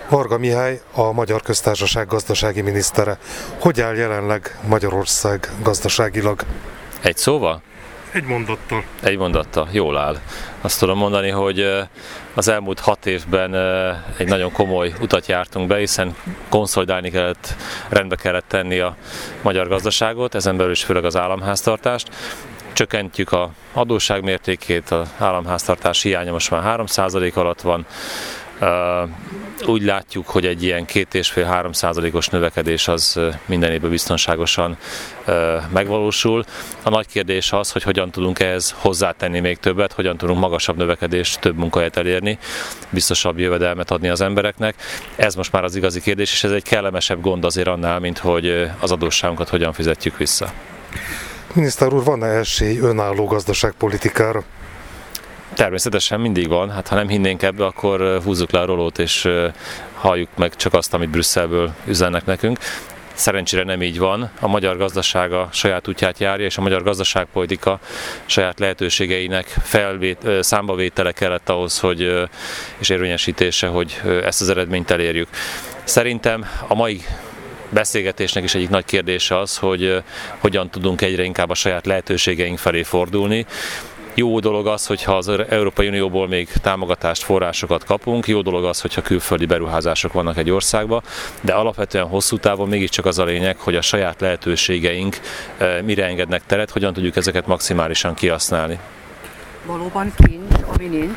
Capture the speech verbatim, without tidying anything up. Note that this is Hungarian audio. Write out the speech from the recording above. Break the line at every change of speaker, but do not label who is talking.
Varga Mihály, a Magyar Köztársaság gazdasági minisztere. Hogy áll jelenleg Magyarország gazdaságilag?
Egy szóval?
Egy mondattal.
Egy mondattal. Jól áll. Azt tudom mondani, hogy az elmúlt hat évben egy nagyon komoly utat jártunk be, hiszen konszolidálni kellett, rendbe kellett tenni a magyar gazdaságot, ezen belül is főleg az államháztartást. Csökkentjük az adósság mértékét, az államháztartás hiánya most már három százalék alatt van. Úgy látjuk, hogy egy ilyen két és fél három százalékos növekedés az minden évben biztonságosan megvalósul. A nagy kérdés az, hogy hogyan tudunk ehhez hozzátenni még többet, hogyan tudunk magasabb növekedést, több munkahelyet elérni, biztosabb jövedelmet adni az embereknek. Ez most már az igazi kérdés, és ez egy kellemesebb gond azért annál, mint hogy az adósságunkat hogyan fizetjük vissza.
Miniszter úr, van-e esély önálló gazdaságpolitikára?
Természetesen mindig van, hát ha nem hinnénk ebbe, akkor húzzuk le a rolót és halljuk meg csak azt, amit Brüsszelből üzennek nekünk. Szerencsére nem így van, a magyar gazdaság a saját útját járja, és a magyar gazdaságpolitika saját lehetőségeinek felvét, számbavétele kellett ahhoz, hogy, és érvényesítése, hogy ezt az eredményt elérjük. Szerintem a mai beszélgetésnek is egyik nagy kérdése az, hogy hogyan tudunk egyre inkább a saját lehetőségeink felé fordulni. Jó dolog az, hogyha az Európai Unióból még támogatást, forrásokat kapunk, jó dolog az, hogyha külföldi beruházások vannak egy országban, de alapvetően hosszú távon mégiscsak az a lényeg, hogy a saját lehetőségeink mire engednek teret, hogyan tudjuk ezeket maximálisan kihasználni.
Valóban kincs, ami nincs.